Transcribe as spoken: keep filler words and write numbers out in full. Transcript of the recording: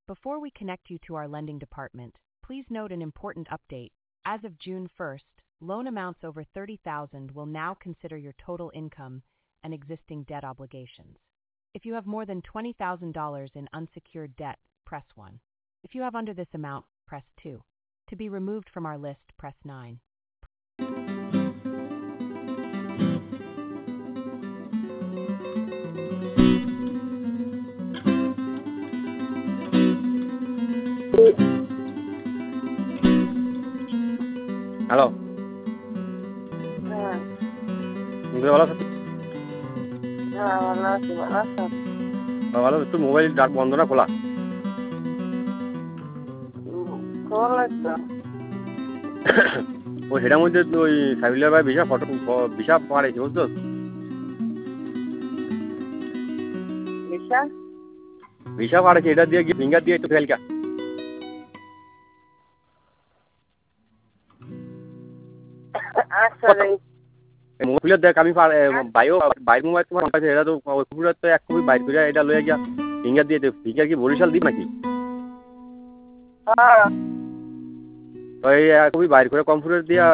Before we connect you to our lending department, please note an important update. As of June first, loan amounts over thirty thousand dollars will now consider your total income and existing debt obligations. If you have more than twenty thousand dollars in unsecured debt, press one. If you have under this amount, press two. To be removed from our list, press nine. Hello, হ্যাঁ, তুমি ভালো আছো? হ্যাঁ, ভালো আছি, ভালো আছো? ভালো, একটু মোবাইল ডাক বন্ধ না খোলা? উম, খোলা তো। ওই সেটার মধ্যে ওই সাইবুলের ভাই ভিসা ফটো ভিসা পাড়েছে বুঝছো? বিশা? ভিসা পাড়েছে, এটা দিয়ে গিয়ে ফিঙ্গার দিয়ে একটু ফেলকা আচ্ছা রে। মোবাইলের দেখ আমি বাইও বাইর মোবাইল তোমার কাছে, এটা তো কম্পিউটার তো এক কপি বাইর করে এটা লয়ে গিয়া ফিঙ্গার দিয়ে ফিঙ্গার কি বরিশাল দিই নাকি? হ্যাঁ। তো এই এক কপি বাইর করে কম্পিউটার দিয়া